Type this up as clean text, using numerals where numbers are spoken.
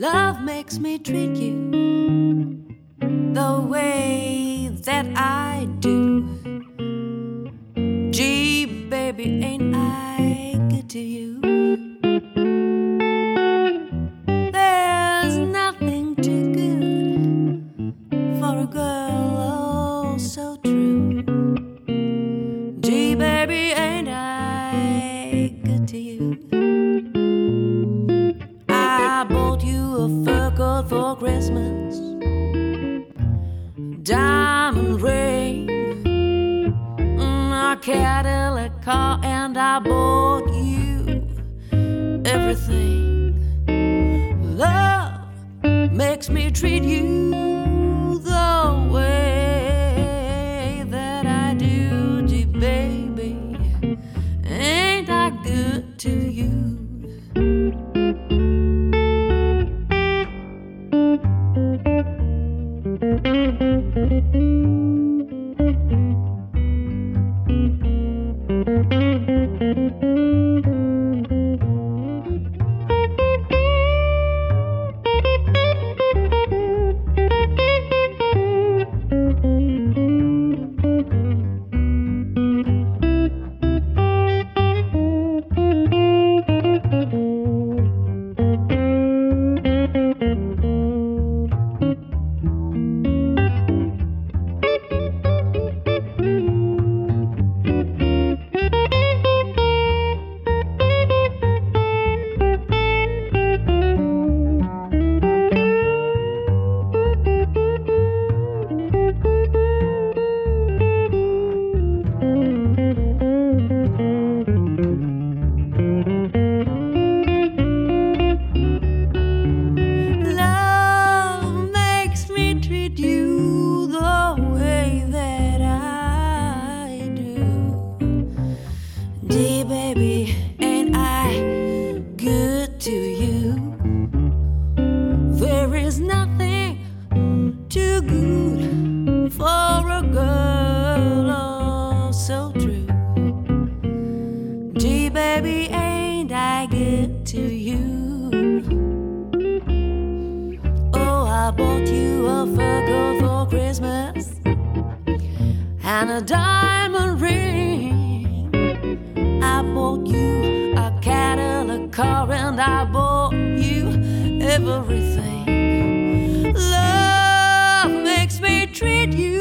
Love makes me treat you the way that I do. Gee, baby, ain't I good to you? There's nothing too good for a girl, oh so true. Gee, baby, ain't I good to you? I bought you a fur coat for Christmas, diamond ring, a Cadillac car, and I bought you everything. Love makes me treat you the way that I do. Gee, baby, ain't I good to you? Gee, baby, ain't I good to you? There is nothing too good for a girl, oh so true. Gee, baby, ain't I good to you? Oh, I bought you a fur coat for Christmas and a diamond ring. I bought you a Cadillac car, and I bought you everything. Love makes me treat you